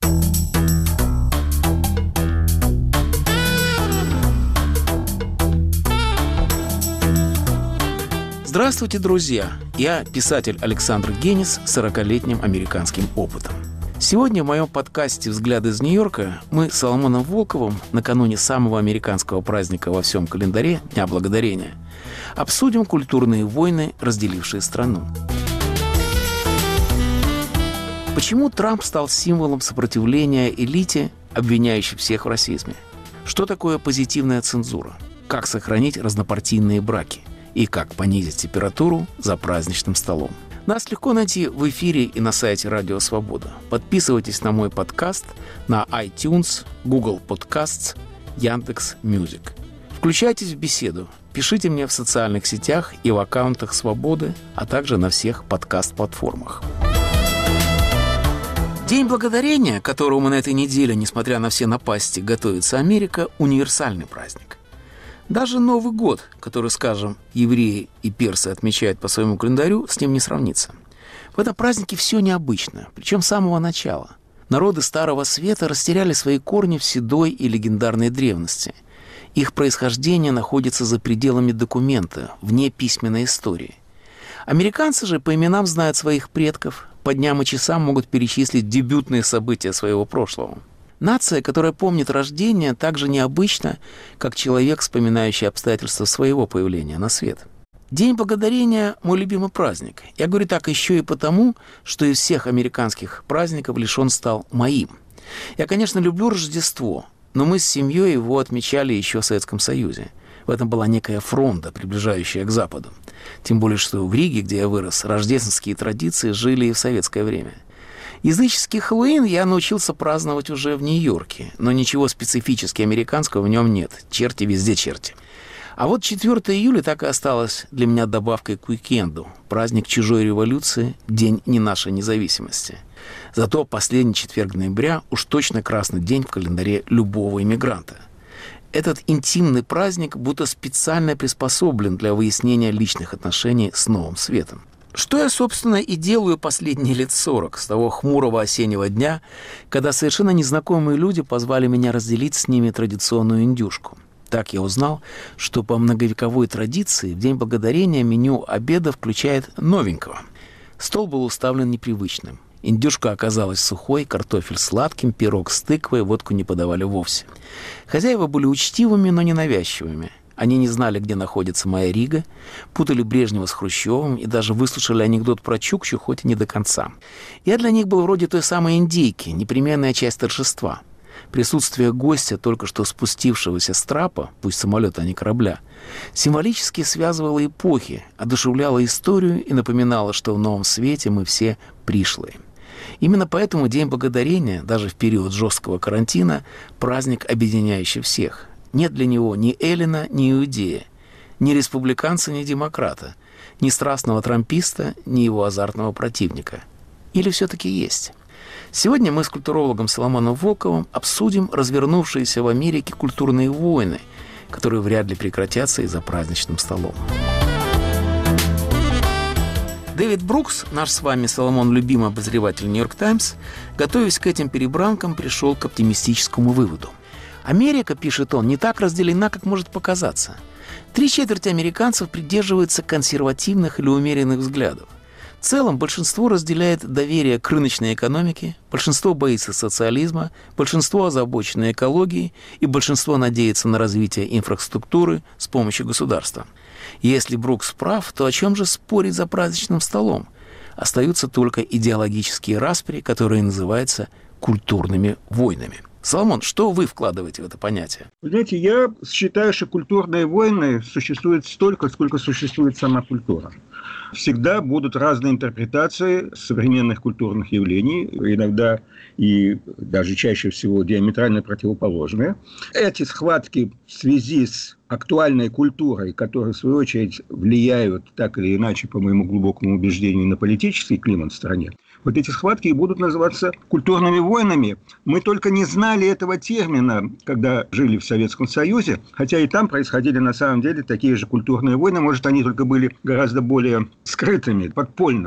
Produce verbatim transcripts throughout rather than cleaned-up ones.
Здравствуйте, друзья! Я писатель Александр Генис с сорокалетним американским опытом. Сегодня в моем подкасте «Взгляд из Нью-Йорка» мы с Соломоном Волковым накануне самого американского праздника во всем календаре Дня Благодарения обсудим культурные войны, разделившие страну. Почему Трамп стал символом сопротивления элите, обвиняющей всех в расизме? Что такое позитивная цензура? Как сохранить разнопартийные браки? И как понизить температуру за праздничным столом? Нас легко найти в эфире и на сайте Радио Свобода. Подписывайтесь на мой подкаст на iTunes, Google Podcasts, Яндекс.Мьюзик. Включайтесь в беседу. Пишите мне в социальных сетях и в аккаунтах Свободы, а также на всех подкаст-платформах. День Благодарения, которому на этой неделе, несмотря на все напасти, готовится Америка, универсальный праздник. Даже Новый год, который, скажем, евреи и персы отмечают по своему календарю, с ним не сравнится. В этом празднике все необычно, причем с самого начала. Народы Старого Света растеряли свои корни в седой и легендарной древности. Их происхождение находится за пределами документа, вне письменной истории. Американцы же по именам знают своих предков, по дням и часам могут перечислить дебютные события своего прошлого. Нация, которая помнит рождение, так же необычна, как человек, вспоминающий обстоятельства своего появления на свет. День Благодарения – мой любимый праздник. Я говорю так еще и потому, что из всех американских праздников лишь он стал моим. Я, конечно, люблю Рождество, но мы с семьей его отмечали еще в Советском Союзе. В этом была некая фронта, приближающая к Западу. Тем более, что в Риге, где я вырос, рождественские традиции жили и в советское время. Языческий Хэллоуин я научился праздновать уже в Нью-Йорке, но ничего специфически американского в нем нет. Черти везде черти. А вот четвёртого июля так и осталось для меня добавкой к уикенду. Праздник чужой революции, день не нашей независимости. Зато последний четверг ноября уж точно красный день в календаре любого иммигранта. Этот интимный праздник будто специально приспособлен для выяснения личных отношений с Новым Светом. Что я, собственно, и делаю последние лет сорок, с того хмурого осеннего дня, когда совершенно незнакомые люди позвали меня разделить с ними традиционную индюшку. Так я узнал, что по многовековой традиции в День Благодарения меню обеда включает новенького. Стол был уставлен непривычным. Индюшка оказалась сухой, картофель сладким, пирог с тыквой, водку не подавали вовсе. Хозяева были учтивыми, но ненавязчивыми. Они не знали, где находится моя Рига, путали Брежнева с Хрущевым и даже выслушали анекдот про Чукчу, хоть и не до конца. Я для них был вроде той самой индейки, непременная часть торжества. Присутствие гостя, только что спустившегося с трапа, пусть самолета, а не корабля, символически связывало эпохи, одушевляло историю и напоминало, что в Новом Свете мы все пришлые. Именно поэтому День Благодарения, даже в период жесткого карантина, праздник, объединяющий всех. Нет для него ни Эллина, ни Иудея, ни республиканца, ни демократа, ни страстного трамписта, ни его азартного противника. Или все-таки есть? Сегодня мы с культурологом Соломоном Волковым обсудим развернувшиеся в Америке культурные войны, которые вряд ли прекратятся и за праздничным столом. Дэвид Брукс, наш с вами, Соломон, любимый обозреватель «Нью-Йорк Таймс», готовясь к этим перебранкам, пришел к оптимистическому выводу. Америка, пишет он, не так разделена, как может показаться. Три четверти американцев придерживаются консервативных или умеренных взглядов. В целом большинство разделяет доверие к рыночной экономике, большинство боится социализма, большинство озабочено экологией и большинство надеется на развитие инфраструктуры с помощью государства. Если Брукс прав, то о чем же спорить за праздничным столом? Остаются только идеологические распри, которые называются культурными войнами. Соломон, что вы вкладываете в это понятие? Вы знаете, я считаю, что культурные войны существуют столько, сколько существует сама культура. Всегда будут разные интерпретации современных культурных явлений, иногда и даже чаще всего диаметрально противоположные. Эти схватки в связи с актуальной культурой, которые, в свою очередь, влияют так или иначе, по моему глубокому убеждению, на политический климат в стране, вот эти схватки и будут называться культурными войнами. Мы только не знали этого термина, когда жили в Советском Союзе, хотя и там происходили на самом деле такие же культурные войны, может, они только были гораздо более скрытыми, подпольно.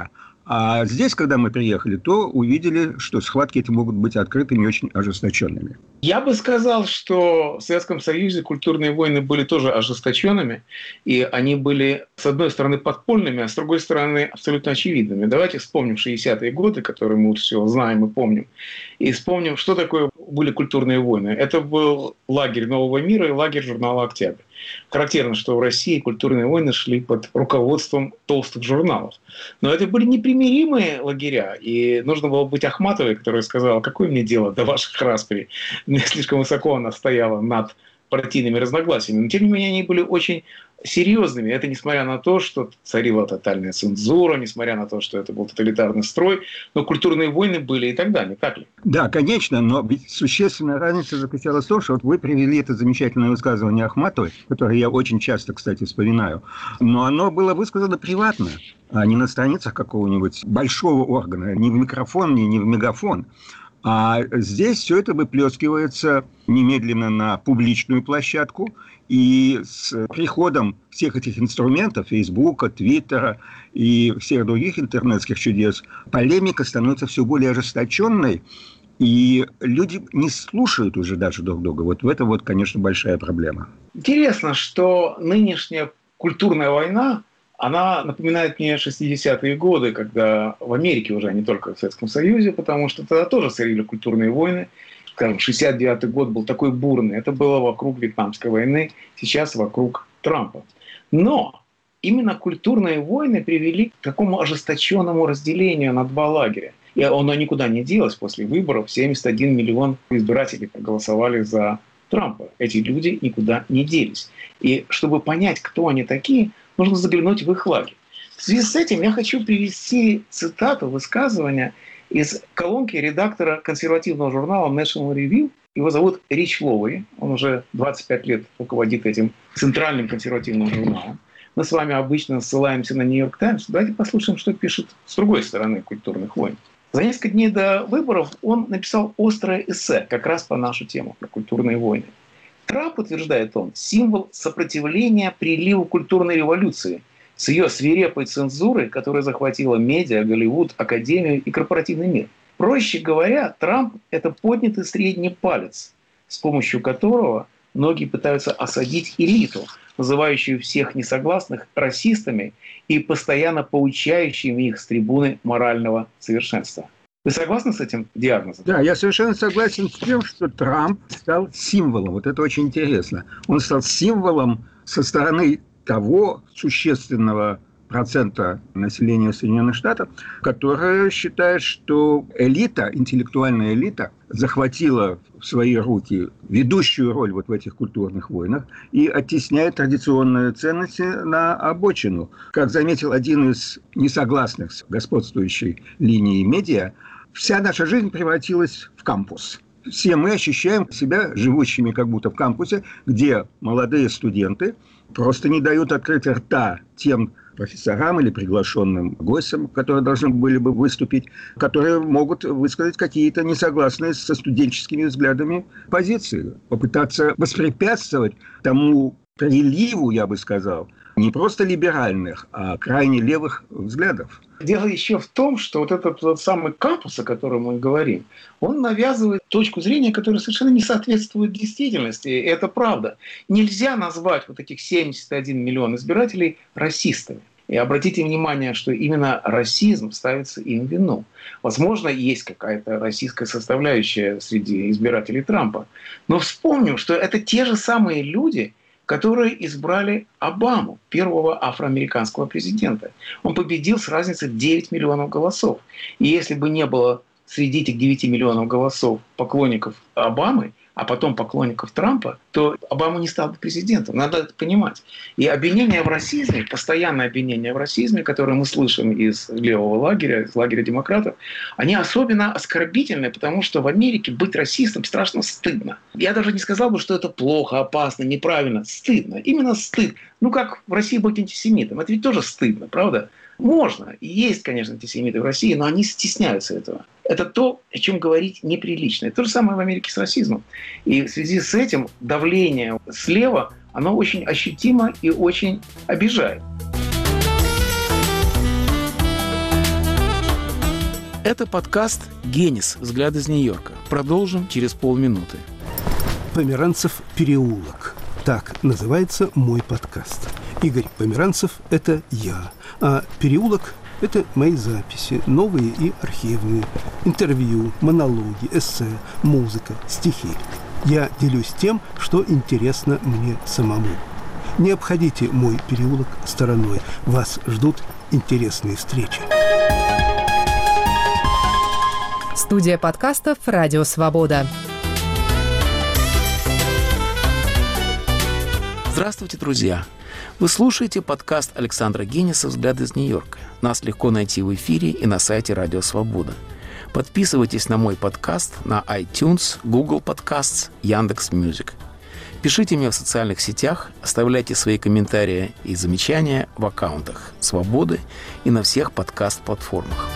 А здесь, когда мы приехали, то увидели, что схватки эти могут быть открытыми и очень ожесточенными. Я бы сказал, что в Советском Союзе культурные войны были тоже ожесточенными, и они были, с одной стороны, подпольными, а с другой стороны, абсолютно очевидными. Давайте вспомним шестидесятые годы, которые мы все знаем и помним, и вспомним, что такое были культурные войны. Это был лагерь Нового мира и лагерь журнала «Октябрь». Характерно, что в России культурные войны шли под руководством толстых журналов. Но это были непримиримые лагеря, и нужно было быть Ахматовой, которая сказала: какое мне дело до ваших расприй. Слишком высоко она стояла над партийными разногласиями. Но, тем не менее, они были очень серьезными. Это несмотря на то, что царила тотальная цензура, несмотря на то, что это был тоталитарный строй, но культурные войны были и тогда, не так ли? Да, конечно, но ведь существенная разница заключалась в том, что вот вы привели это замечательное высказывание Ахматовой, которое я очень часто, кстати, вспоминаю, но оно было высказано приватно, а не на страницах какого-нибудь большого органа, не в микрофон, не, не в мегафон. А здесь все это выплескивается немедленно на публичную площадку, и с приходом всех этих инструментов, Фейсбука, Твиттера и всех других интернетских чудес, полемика становится все более ожесточенной, и люди не слушают уже даже друг друга. Вот в этом, вот, конечно, большая проблема. Интересно, что нынешняя культурная война, она напоминает мне шестидесятые годы, когда в Америке уже, а не только в Советском Союзе, потому что тогда тоже царили культурные войны. Скажем, шестьдесят девятый год был такой бурный. Это было вокруг Вьетнамской войны, сейчас вокруг Трампа. Но именно культурные войны привели к такому ожесточенному разделению на два лагеря. И оно никуда не делось после выборов. семьдесят один миллион избирателей проголосовали за Трампа. Эти люди никуда не делись. И чтобы понять, кто они такие, нужно заглянуть в их лагерь. В связи с этим я хочу привести цитату, высказывания из колонки редактора консервативного журнала National Review. Его зовут Рич Лоуи. Он уже двадцать пять лет руководит этим центральным консервативным журналом. Мы с вами обычно ссылаемся на Нью-Йорк Таймс. Давайте послушаем, что пишет с другой стороны культурных войн. За несколько дней до выборов он написал острое эссе как раз по нашу тему, про культурные войны. Трамп, утверждает он, символ сопротивления приливу культурной революции с ее свирепой цензурой, которая захватила медиа, Голливуд, академию и корпоративный мир. Проще говоря, Трамп – это поднятый средний палец, с помощью которого многие пытаются осадить элиту, называющую всех несогласных расистами и постоянно поучающими их с трибуны морального совершенства. Вы согласны с этим диагнозом? Да, я совершенно согласен с тем, что Трамп стал символом. Вот это очень интересно. Он стал символом со стороны того существенного процента населения Соединенных Штатов, которое считает, что элита, интеллектуальная элита, захватила в свои руки ведущую роль вот в этих культурных войнах и оттесняет традиционные ценности на обочину. Как заметил один из несогласных с господствующей линией медиа, вся наша жизнь превратилась в кампус. Все мы ощущаем себя живущими как будто в кампусе, где молодые студенты просто не дают открыть рта тем профессорам или приглашенным гостям, которые должны были бы выступить, которые могут высказать какие-то несогласные со студенческими взглядами позиции, попытаться воспрепятствовать тому приливу, я бы сказал, не просто либеральных, а крайне левых взглядов. Дело еще в том, что вот этот вот самый кампус, о котором мы говорим, он навязывает точку зрения, которая совершенно не соответствует действительности. И это правда. Нельзя назвать вот этих семьдесят один миллион избирателей расистами. И обратите внимание, что именно расизм ставится им в вину. Возможно, есть какая-то российская составляющая среди избирателей Трампа. Но вспомним, что это те же самые люди, которые избрали Обаму, первого афроамериканского президента. Он победил с разницей в девять миллионов голосов. И если бы не было среди этих девяти миллионов голосов поклонников Обамы, а потом поклонников Трампа, то Обама не стал бы президентом. Надо это понимать. И обвинение в расизме, постоянное обвинение в расизме, которое мы слышим из левого лагеря, из лагеря демократов, они особенно оскорбительны, потому что в Америке быть расистом страшно стыдно. Я даже не сказал бы, что это плохо, опасно, неправильно. Стыдно. Именно стыд. Ну, как в России быть антисемитом. Это ведь тоже стыдно, правда? Можно. И есть, конечно, антисемиты в России, но они стесняются этого. Это то, о чем говорить неприлично. И то же самое в Америке с расизмом. И в связи с этим давление слева, оно очень ощутимо и очень обижает. Это подкаст «Генис. Взгляд из Нью-Йорка». Продолжим через полминуты. «Померанцев переулок». Так называется мой подкаст. Игорь Померанцев – это я, а «Переулок» – это мои записи, новые и архивные, интервью, монологи, эссе, музыка, стихи. Я делюсь тем, что интересно мне самому. Не обходите мой переулок стороной. Вас ждут интересные встречи. Студия подкастов «Радио Свобода». Здравствуйте, друзья! Вы слушаете подкаст Александра Гениса «Взгляд из Нью-Йорка». Нас легко найти в эфире и на сайте «Радио Свобода». Подписывайтесь на мой подкаст на iTunes, Google Podcasts, Яндекс.Мьюзик. Пишите мне в социальных сетях, оставляйте свои комментарии и замечания в аккаунтах «Свободы» и на всех подкаст-платформах.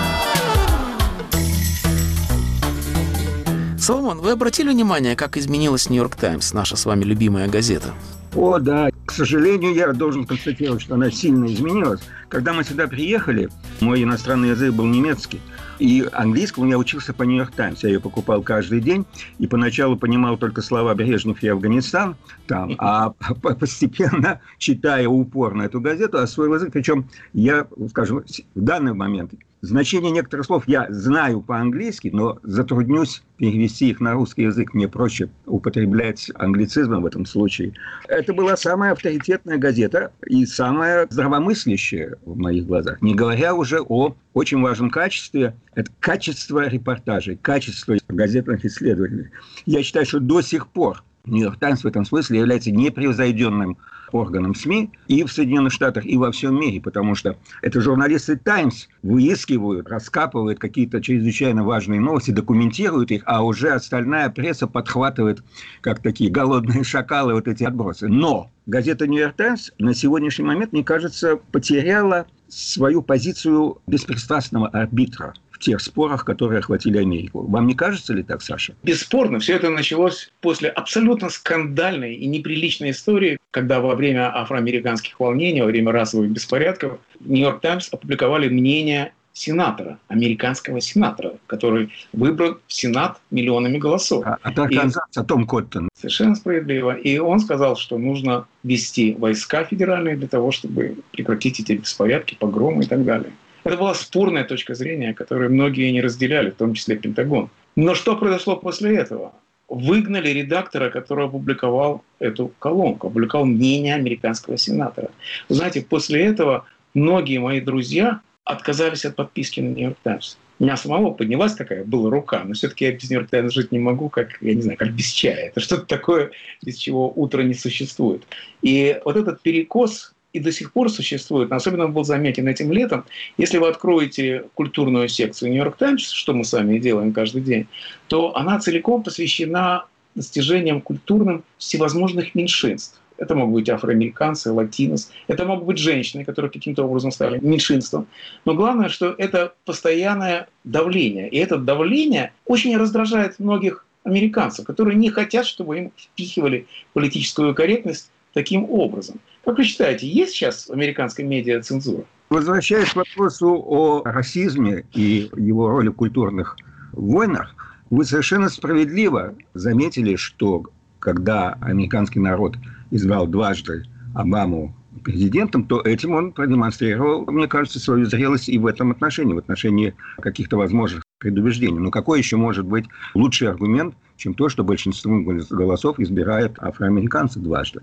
Соломон, вы обратили внимание, как изменилась «Нью-Йорк Таймс», наша с вами любимая газета? О, да. К сожалению, я должен констатировать, что она сильно изменилась. Когда мы сюда приехали, мой иностранный язык был немецкий, и английскому я учился по «Нью-Йорк Таймс». Я ее покупал каждый день, и поначалу понимал только слова «Брежнев и Афганистан», там, а постепенно, читая упорно эту газету, освоил язык. Причем я, скажем, в данный момент значение некоторых слов я знаю по-английски, но затруднюсь перевести их на русский язык. Мне проще употреблять англицизмы в этом случае. Это была самая авторитетная газета и самая здравомыслящая в моих глазах. Не говоря уже о очень важном качестве. Это качество репортажей, качество газетных исследований. Я считаю, что до сих пор «Нью-Йорк Таймс» в этом смысле является непревзойденным органом СМИ и в Соединенных Штатах, и во всем мире, потому что это журналисты «Таймс» выискивают, раскапывают какие-то чрезвычайно важные новости, документируют их, а уже остальная пресса подхватывает, как такие голодные шакалы, вот эти отбросы. Но газета «Нью-Йорк Таймс» на сегодняшний момент, мне кажется, потеряла свою позицию беспристрастного арбитра в тех спорах, которые охватили Америку. Вам не кажется ли так, Саша? Бесспорно, все это началось после абсолютно скандальной и неприличной истории, когда во время афроамериканских волнений, во время расовых беспорядков, «Нью-Йорк Таймс» опубликовали мнение сенатора, американского сенатора, который выбран в Сенат миллионами голосов. А, а так Канзас, а Том Коттон. Совершенно справедливо. И он сказал, что нужно ввести войска федеральные для того, чтобы прекратить эти беспорядки, погромы и так далее. Это была спорная точка зрения, которую многие не разделяли, в том числе Пентагон. Но что произошло после этого? Выгнали редактора, который опубликовал эту колонку, опубликовал мнение американского сенатора. Вы знаете, после этого многие мои друзья отказались от подписки на «Нью-Йорк Таймс». У меня самого поднялась такая, была рука, но все-таки я без «Нью-Йорк Таймс» жить не могу, как, я не знаю, как без чая. Это что-то такое, без чего утро не существует. И вот этот перекос и до сих пор существует, особенно был заметен этим летом. Если вы откроете культурную секцию «Нью-Йорк Таймс», что мы с вами и делаем каждый день, то она целиком посвящена достижениям культурным всевозможных меньшинств. Это могут быть афроамериканцы, латинос, это могут быть женщины, которые каким-то образом стали меньшинством. Но главное, что это постоянное давление. И это давление очень раздражает многих американцев, которые не хотят, чтобы им впихивали политическую корректность таким образом. Как вы считаете, есть сейчас в американской медиа цензура? Возвращаясь к вопросу о расизме и его роли в культурных войнах, вы совершенно справедливо заметили, что когда американский народ избрал дважды Обаму президентом, то этим он продемонстрировал, мне кажется, свою зрелость и в этом отношении, в отношении каких-то возможных предубеждений. Но какой еще может быть лучший аргумент, чем то, что большинство голосов избирает афроамериканцев дважды?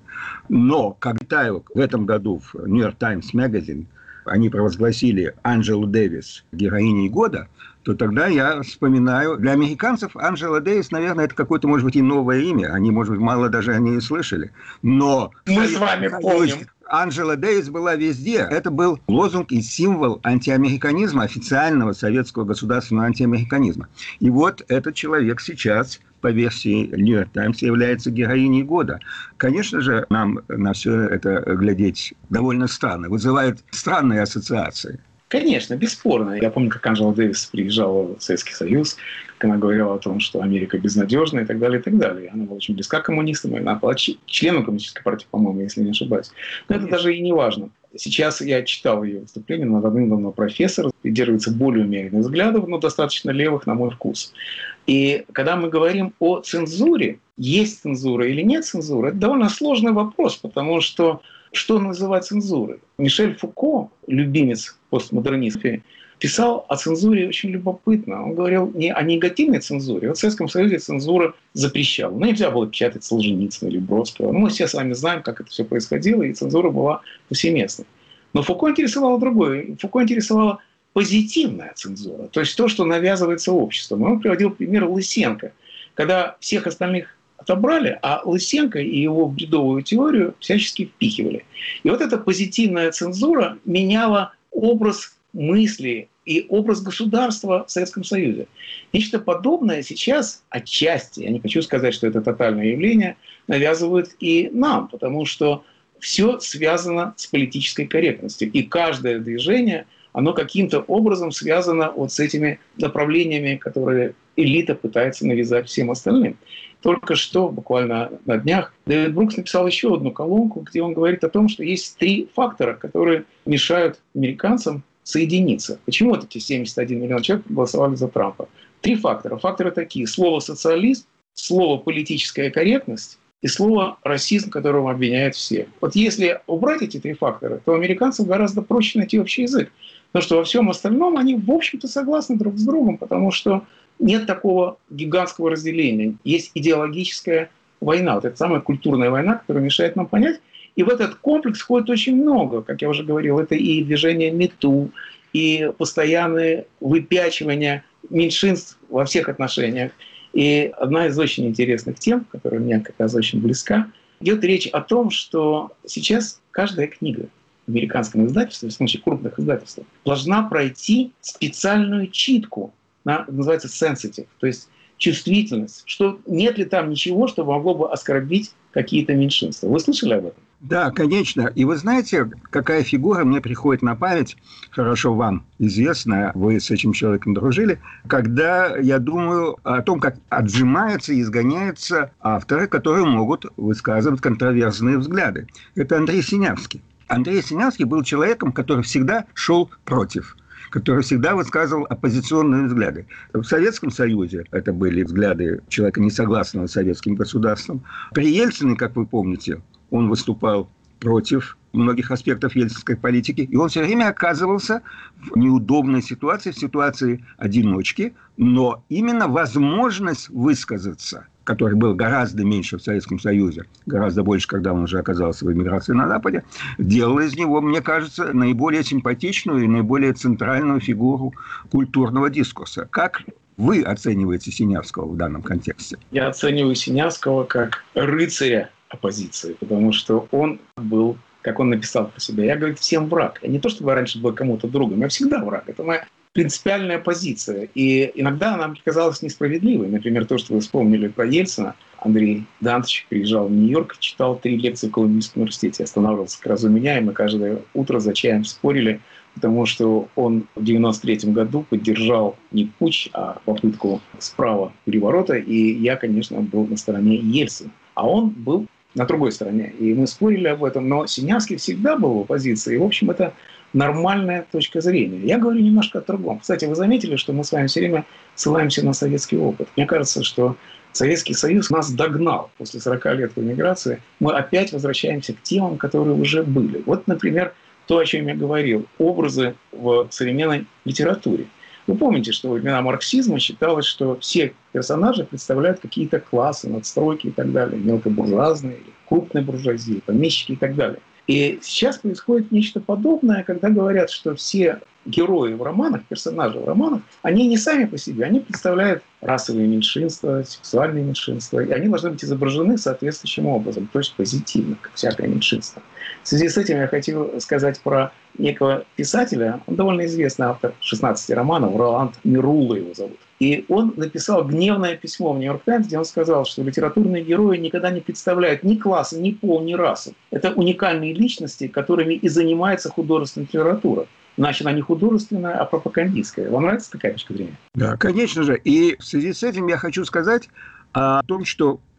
Но когда в этом году в «Нью-Йорк Таймс Magazine» они провозгласили Анджелу Дэвис героиней года, то тогда я вспоминаю, для американцев Анджела Дэвис, наверное, это какое-то, может быть, и новое имя. Они, может быть, мало даже о ней слышали. Но мы с вами помним. Анджела Дэвис была везде. Это был лозунг и символ антиамериканизма, официального советского государственного антиамериканизма. И вот этот человек сейчас, по версии «Нью-Йорк Таймс», является героиней года. Конечно же, нам на все это глядеть довольно странно. Вызывает странные ассоциации. Конечно, бесспорно. Я помню, как Анджела Дэвис приезжала в Советский Союз, как она говорила о том, что Америка безнадежна и так далее, и так далее. Она была очень близка к коммунистам, она была членом коммунистической партии, по-моему, если не ошибаюсь. Но это даже и не важно. Сейчас я читал ее выступление, она давным-давно профессор, придерживается более умеренных взглядов, но достаточно левых, на мой вкус. И когда мы говорим о цензуре, есть цензура или нет цензуры, это довольно сложный вопрос, потому что что называть цензурой? Мишель Фуко, любимец постмодернистов, писал о цензуре очень любопытно. Он говорил не о негативной цензуре. Вот в Советском Союзе цензура запрещала. Ну, нельзя было печатать Солженицына или Бродского. Ну, мы все с вами знаем, как это все происходило, и цензура была повсеместной. Но Фуко интересовало другое. Фуко интересовала позитивная цензура, то есть то, что навязывается обществом. Он приводил пример Лысенко, когда всех остальных отобрали, а Лысенко и его бредовую теорию всячески впихивали. И вот эта позитивная цензура меняла образ мысли и образ государства в Советском Союзе. Нечто подобное сейчас отчасти, я не хочу сказать, что это тотальное явление, навязывают и нам, потому что все связано с политической корректностью. И каждое движение, оно каким-то образом связано вот с этими направлениями, которые элита пытается навязать всем остальным. Только что, буквально на днях, Дэвид Брукс написал еще одну колонку, где он говорит о том, что есть три фактора, которые мешают американцам соединиться. Почему вот эти семьдесят один миллион человек проголосовали за Трампа? Три фактора. Факторы такие. Слово «социализм», слово «политическая корректность» и слово «расизм», которого обвиняют все. Вот если убрать эти три фактора, то американцам гораздо проще найти общий язык. Потому что во всем остальном они, в общем-то, согласны друг с другом, потому что нет такого гигантского разделения. Есть идеологическая война. Вот это самая культурная война, которая мешает нам понять. И в этот комплекс входит очень много, как я уже говорил. Это и движение МИТУ, и постоянное выпячивание меньшинств во всех отношениях. И одна из очень интересных тем, которая мне как раз очень близка, идет речь о том, что сейчас каждая книга в американском издательстве, в случае крупных издательств, должна пройти специальную читку, на, называется sensitive, то есть чувствительность, что нет ли там ничего, что могло бы оскорбить какие-то меньшинства. Вы слышали об этом? Да, конечно. И вы знаете, какая фигура мне приходит на память, хорошо вам известная, вы с этим человеком дружили, когда я думаю о том, как отжимаются и изгоняются авторы, которые могут высказывать контроверсные взгляды. Это Андрей Синявский. Андрей Синявский был человеком, который всегда шел против, который всегда высказывал оппозиционные взгляды. В Советском Союзе это были взгляды человека, несогласного с советским государством. При Ельцине, как вы помните, он выступал против многих аспектов ельцинской политики, и он все время оказывался в неудобной ситуации, в ситуации одиночки, но именно возможность высказаться, который был гораздо меньше в Советском Союзе, гораздо больше, когда он уже оказался в эмиграции на Западе, делала из него, мне кажется, наиболее симпатичную и наиболее центральную фигуру культурного дискурса. Как вы оцениваете Синявского в данном контексте? Я оцениваю Синявского как рыцаря оппозиции, потому что он был, как он написал про себя, я, говорит, всем враг. Я не то, чтобы я раньше был кому-то другом, я всегда враг. Это моя принципиальная позиция. И иногда она мне казалась несправедливой. Например, то, что вы вспомнили про Ельцина. Андрей Дантович приезжал в Нью-Йорк, читал три лекции в Колумбийском университете. Останавливался как раз у меня, и мы каждое утро за чаем спорили, потому что он в девяносто третьем году поддержал не путч, а попытку справа переворота. И я, конечно, был на стороне Ельцина. А он был на другой стороне. И мы спорили об этом. Но Синявский всегда был в оппозиции. И, в общем, это нормальная точка зрения. Я говорю немножко о другом. Кстати, вы заметили, что мы с вами все время ссылаемся на советский опыт. Мне кажется, что Советский Союз нас догнал после сорока лет в эмиграции. Мы опять возвращаемся к темам, которые уже были. Вот, например, то, о чем я говорил. Образы в современной литературе. Вы помните, что во времена марксизма считалось, что все персонажи представляют какие-то классы, надстройки и так далее. Мелкобуржуазные, крупные буржуазии, помещики и так далее. И сейчас происходит нечто подобное, когда говорят, что все герои в романах, персонажи в романах, они не сами по себе, они представляют расовые меньшинства, сексуальные меньшинства, и они должны быть изображены соответствующим образом, то есть позитивно, как всякое меньшинство. В связи с этим я хочу сказать про некого писателя, он довольно известный автор шестнадцати романов, Роланд Мирулла его зовут. И он написал гневное письмо в «Нью-Йорк Таймс», где он сказал, что литературные герои никогда не представляют ни класса, ни пол, ни расу. Это уникальные личности, которыми и занимается художественная литература. Значит, она не художественная, а пропагандистская. Вам нравится такая точка зрения? Да, конечно же. И в связи с этим я хочу сказать о том, что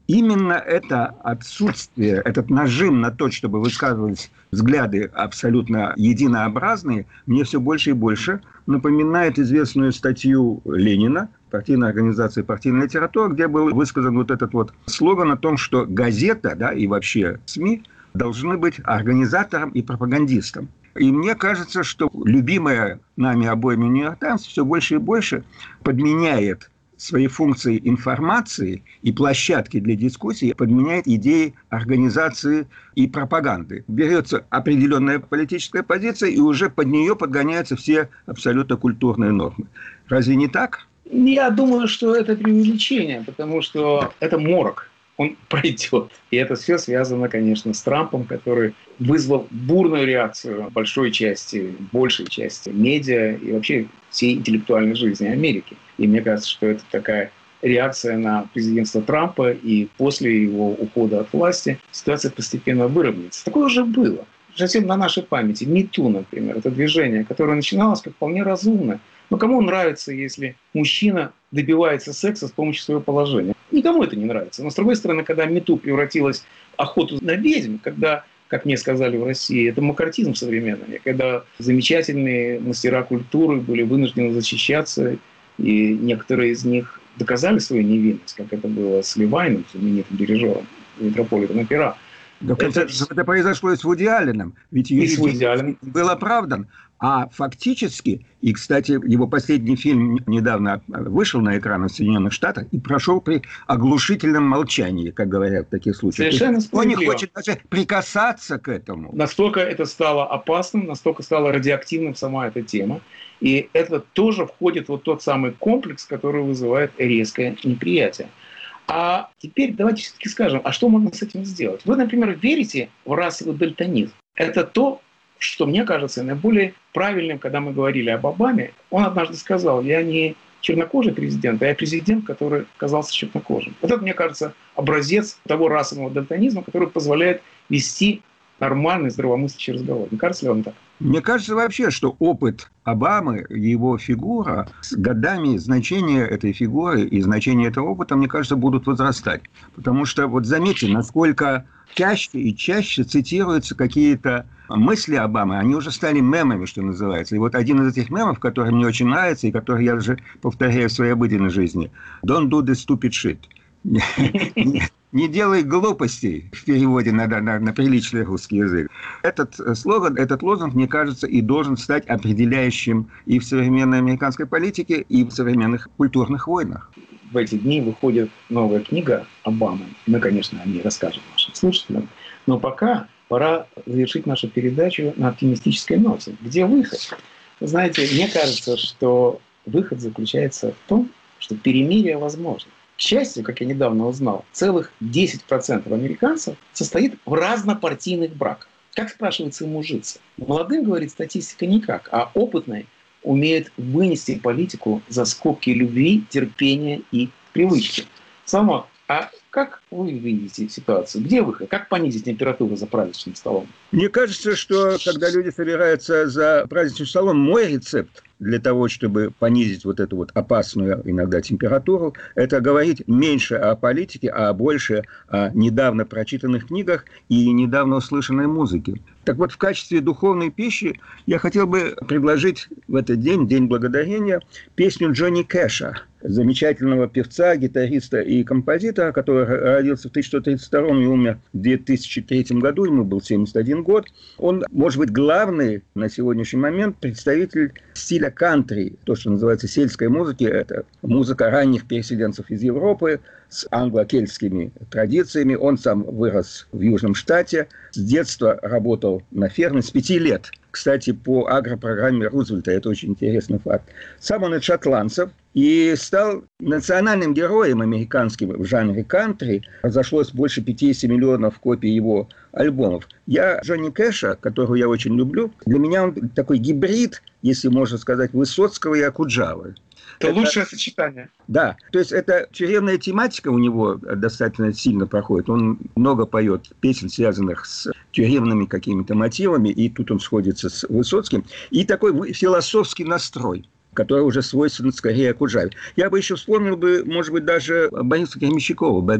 именно это отсутствие, этот нажим на то, чтобы высказывались взгляды абсолютно единообразные, мне все больше и больше напоминает известную статью Ленина, партийной организации «Партийная литература», где был высказан вот этот вот слоган о том, что газета, да, и вообще СМИ должны быть организатором и пропагандистом. И мне кажется, что любимая нами обоими «Нью-Йорк Таймс» все больше и больше подменяет свои функции информации и площадки для дискуссий, подменяет идеи организации и пропаганды. Берется определенная политическая позиция, и уже под нее подгоняются все абсолютно культурные нормы. Разве не так? Я думаю, что это преувеличение, потому что это морок. Он пройдет. И это все связано, конечно, с Трампом, который вызвал бурную реакцию большой части, большей части медиа и вообще всей интеллектуальной жизни Америки. И мне кажется, что это такая реакция на президентство Трампа, и после его ухода от власти ситуация постепенно выровняется. Такое уже было. Совсем на нашей памяти. MeToo, например, это движение, которое начиналось как вполне разумно. Но кому нравится, если мужчина добивается секса с помощью своего положения? Никому это не нравится. Но, с другой стороны, когда MeToo превратилась в охоту на ведьм, когда, как мне сказали в России, это макартизм современный, когда замечательные мастера культуры были вынуждены защищаться, и некоторые из них доказали свою невинность, как это было с Левайном, знаменитым дирижером Метрополитен опера. Да, это... это произошло и с Вуди Алленом. Ведь юридически был оправдан. А фактически, и, кстати, его последний фильм недавно вышел на экраны в Соединенных Штатах и прошел при оглушительном молчании, как говорят в таких случаях. Совершенно справедливо. Он не хочет даже прикасаться к этому. Настолько это стало опасным, настолько стала радиоактивным сама эта тема. И это тоже входит в вот тот самый комплекс, который вызывает резкое неприятие. А теперь давайте все-таки скажем, а что можно с этим сделать? Вы, например, верите в расовый дальтонизм. Это то, что мне кажется наиболее правильным, когда мы говорили об Обаме. Он однажды сказал: я не чернокожий президент, а я президент, который оказался чернокожим. Вот это, мне кажется, образец того расового дальтонизма, который позволяет вести нормальный, здравомыслящий разговор. Не кажется ли вам так? Мне кажется вообще, что опыт Обамы, его фигура, с годами значение этой фигуры и значение этого опыта, мне кажется, будут возрастать. Потому что, вот заметьте, насколько чаще и чаще цитируются какие-то мысли Обамы, они уже стали мемами, что называется. И вот один из этих мемов, который мне очень нравится, и который я уже повторяю в своей обыденной жизни: «Don't do the stupid shit». Не делай глупостей, в переводе на, на, на приличный русский язык. Этот слоган, этот лозунг, мне кажется, и должен стать определяющим и в современной американской политике, и в современных культурных войнах. В эти дни выходит новая книга Обамы. Мы, конечно, о ней расскажем нашим слушателям. Но пока пора завершить нашу передачу на оптимистической ноте. Где выход? Вы знаете, мне кажется, что выход заключается в том, что перемирие возможно. К счастью, как я недавно узнал, целых десять процентов американцев состоит в разнопартийных браках. Как, спрашивается, ему житься? Молодым, говорит статистика, никак, а опытный умеет вынести политику за скобки любви, терпения и привычки. Само, а как вы видите ситуацию? Где выход? Как понизить температуру за праздничным столом? Мне кажется, что когда люди собираются за праздничным столом, мой рецепт для того, чтобы понизить вот эту вот опасную иногда температуру, это говорить меньше о политике, а больше о недавно прочитанных книгах и недавно услышанной музыке. Так вот, в качестве духовной пищи я хотел бы предложить в этот день, День Благодарения, песню Джонни Кэша, замечательного певца, гитариста и композитора, который родился в тысяча девятьсот тридцать втором и умер в две тысячи третьем году, ему был семьдесят один год. Он, может быть, главный на сегодняшний момент представитель стиля кантри, то, что называется сельской музыки. Это музыка ранних переселенцев из Европы с англо-кельтскими традициями. Он сам вырос в Южном штате, с детства работал на ферме, с пяти лет. Кстати, по агропрограмме Рузвельта, это очень интересный факт. Сам он из шотландцев и стал национальным героем американским в жанре кантри. Разошлось больше пятьдесят миллионов копий его альбомов. Я Джонни Кэша, которого я очень люблю, для меня он такой гибрид, если можно сказать, Высоцкого и Окуджавы. Это, это лучшее сочетание. Да, то есть это тюремная тематика у него достаточно сильно проходит. Он много поет песен, связанных с тюремными какими-то мотивами, и тут он сходится с Высоцким. И такой философский настрой, который уже свойственен скорее Окуджаве. Я бы еще вспомнил бы, может быть, даже Бориса Гремячкова, БГ.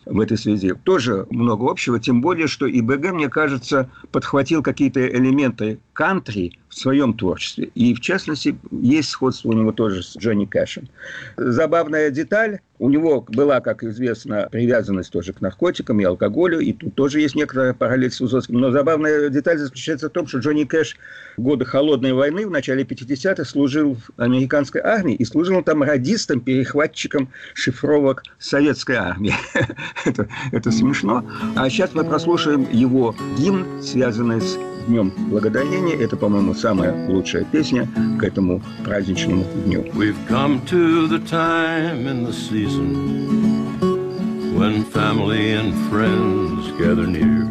в этой связи тоже много общего, тем более, что и БГ, мне кажется, подхватил какие-то элементы кантри в своем творчестве. И, в частности, есть сходство у него тоже с Джонни Кэшем. Забавная деталь. У него была, как известно, привязанность тоже к наркотикам и алкоголю, и тут тоже есть некоторая параллель с Высоцким. Но забавная деталь заключается в том, что Джонни Кэш в годы Холодной войны, в начале пятидесятых, служил в американской армии, и служил он там радистом, перехватчиком шифровок советской армии. это, это смешно. А сейчас мы прослушаем его гимн, связанный с Днем Благодарения. Это, по-моему, самая лучшая песня к этому праздничному дню. We've come to the time in the season when family and friends gather near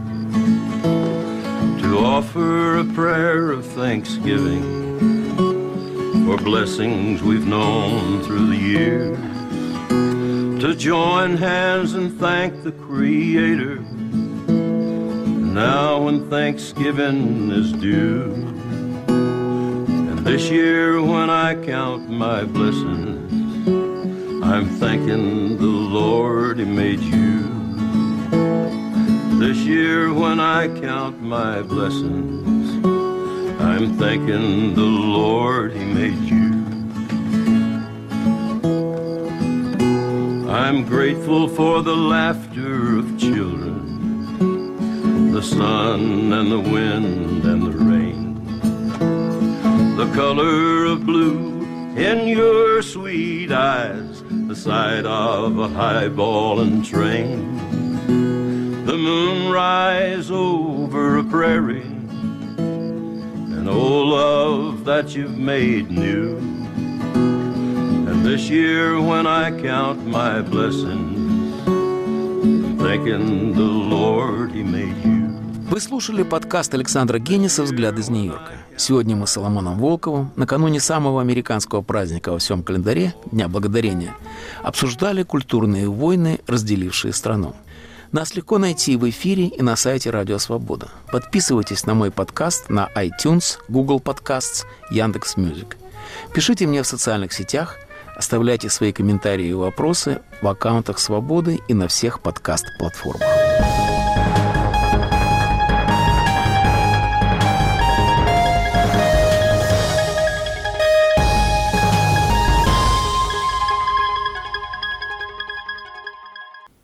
to offer a prayer of thanksgiving for blessings we've known through the years, to join hands and thank the Creator now when Thanksgiving is due. And this year when I count my blessings, I'm thanking the Lord He made you. This year when I count my blessings, I'm thanking the Lord He made you. I'm grateful for the laughter of children, the sun and the wind and the rain, the color of blue in your sweet eyes, the sight of a highballing train, the moon rise over a prairie, and oh love that you've made new. And this year when I count my blessings, I'm thanking the Lord He made you. Вы слушали подкаст Александра Генниса «Взгляд из Нью-Йорка». Сегодня мы с Соломоном Волковым, накануне самого американского праздника во всем календаре, Дня Благодарения, обсуждали культурные войны, разделившие страну. Нас легко найти в эфире и на сайте Радио Свобода. Подписывайтесь на мой подкаст на iTunes, Google Podcasts, Яндекс.Мьюзик. Пишите мне в социальных сетях, оставляйте свои комментарии и вопросы в аккаунтах Свободы и на всех подкаст-платформах.